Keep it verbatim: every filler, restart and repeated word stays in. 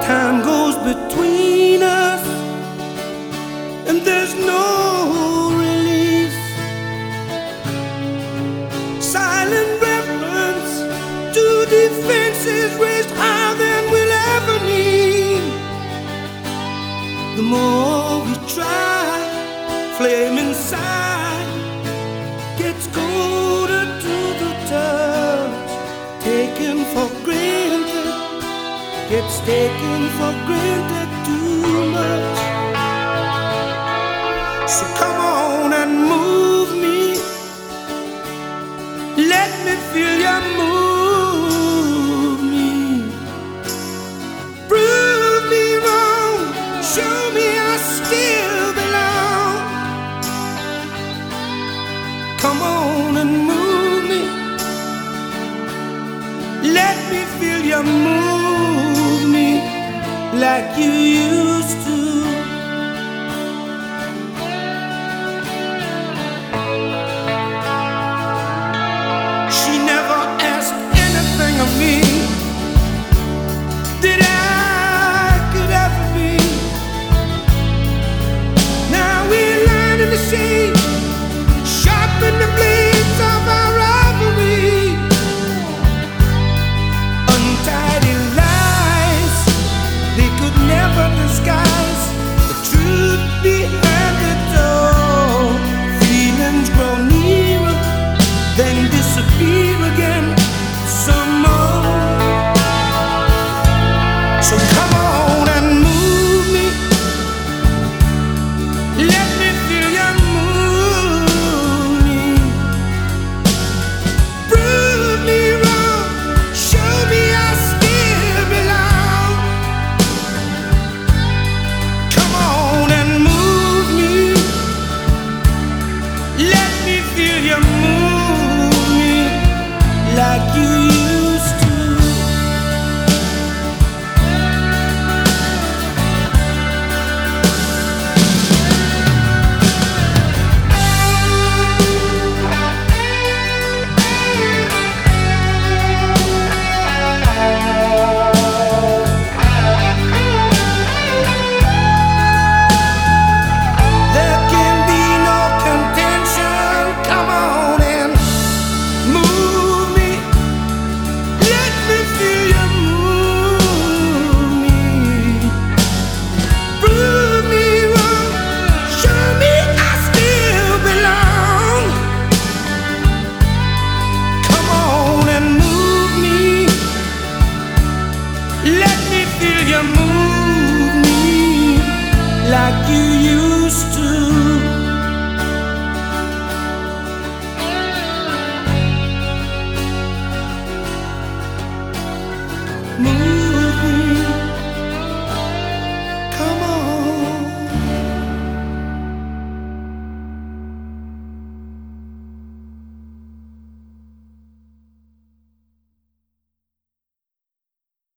Time goes between us, and there's no release. Silent reference to defenses raised higher than we'll ever need. The more we try, flame inside gets colder to the touch. Taken for granted, gets taken for granted too much. So come on and move me. Let me feel you move me. Prove me wrong. Show me I still belong. Come on and move me. Let me feel you move me like you used to.